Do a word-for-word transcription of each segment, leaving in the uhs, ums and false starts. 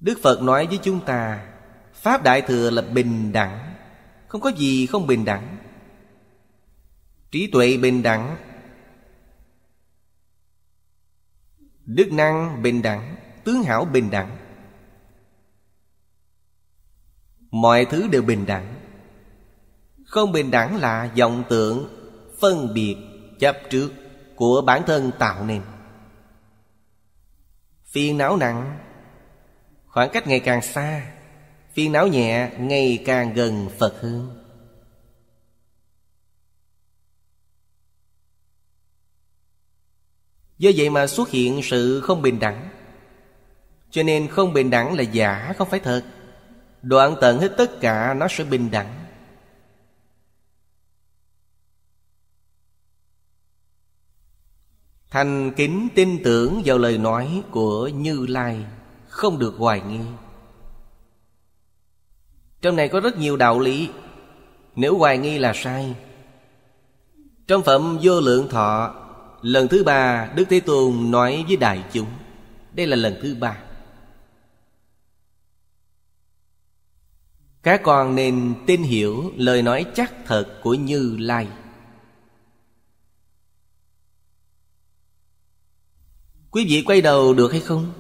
Đức Phật nói với chúng ta, Pháp Đại Thừa là bình đẳng, không có gì không bình đẳng. Trí tuệ bình đẳng, đức năng bình đẳng, tướng hảo bình đẳng, mọi thứ đều bình đẳng. Không bình đẳng là vọng tưởng, phân biệt, chấp trước của bản thân tạo nên. Phiền não nặng, khoảng cách ngày càng xa. Phiền não nhẹ, ngày càng gần Phật hơn. Do vậy mà xuất hiện sự không bình đẳng. Cho nên không bình đẳng là giả, không phải thật. Đoạn tận hết tất cả nó sẽ bình đẳng. Thành kính tin tưởng vào lời nói của Như Lai, không được hoài nghi. Trong này có rất nhiều đạo lý, nếu hoài nghi là sai. Trong Phẩm Vô Lượng Thọ, lần thứ ba Đức Thế Tôn nói với đại chúng. Đây là lần thứ ba. Các con nên tin hiểu lời nói chắc thật của Như Lai. Quý vị quay đầu được hay không?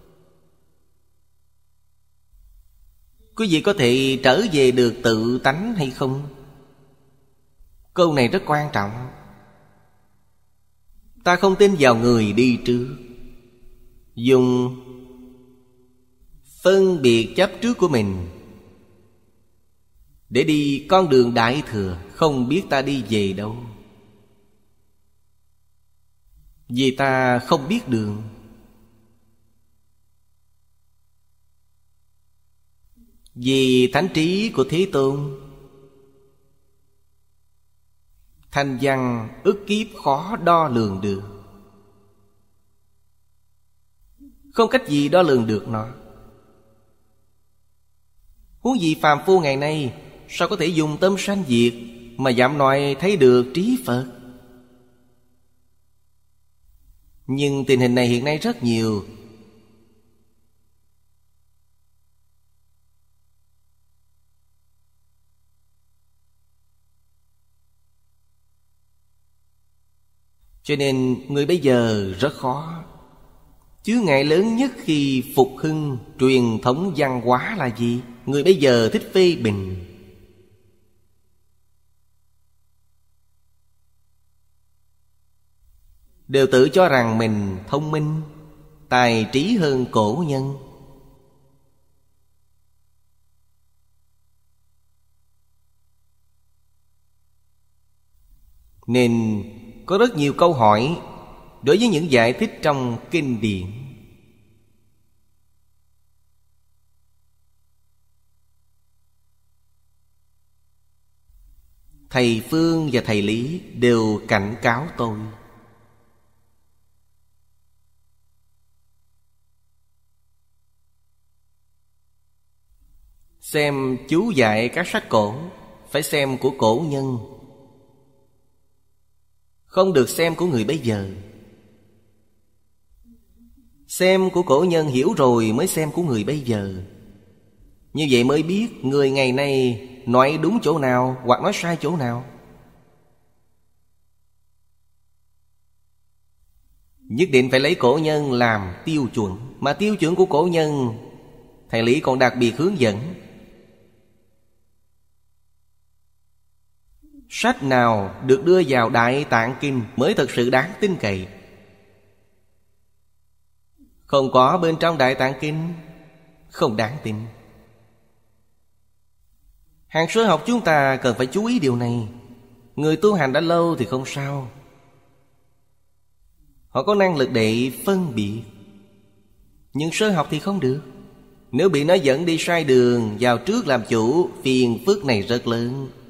Quý vị có thể trở về được tự tánh hay không? Câu này rất quan trọng. Ta không tin vào người đi trước, dùng phân biệt chấp trước của mình để đi con đường Đại Thừa, không biết ta đi về đâu. Vì ta không biết đường. Vì thánh trí của Thế Tôn, thanh văn ức kiếp khó đo lường được. Không cách gì đo lường được nó. Huống gì phàm phu ngày nay, sao có thể dùng tâm sanh diệt mà dám nói thấy được trí Phật? Nhưng tình hình này hiện nay rất nhiều. Cho nên người bây giờ rất khó. Chướng ngại lớn nhất khi phục hưng truyền thống văn hóa là gì? Người bây giờ thích phê bình. Đều tự cho rằng mình thông minh, tài trí hơn cổ nhân. Nên có rất nhiều câu hỏi đối với những giải thích trong kinh điển. Thầy Phương và thầy Lý đều cảnh cáo tôi. Xem chú dạy các sách cổ, phải xem của cổ nhân, không được xem của người bây giờ. Xem của cổ nhân hiểu rồi mới xem của người bây giờ. Như vậy mới biết người ngày nay nói đúng chỗ nào hoặc nói sai chỗ nào. Nhất định phải lấy cổ nhân làm tiêu chuẩn. Mà tiêu chuẩn của cổ nhân, thầy Lý còn đặc biệt hướng dẫn. Sách nào được đưa vào Đại Tạng Kinh mới thật sự đáng tin cậy. Không có bên trong Đại Tạng Kinh, không đáng tin. Hàng sơ học chúng ta cần phải chú ý điều này. Người tu hành đã lâu thì không sao, họ có năng lực để phân biệt. Nhưng sơ học thì không được. Nếu bị nó dẫn đi sai đường, vào trước làm chủ, phiền phức này rất lớn.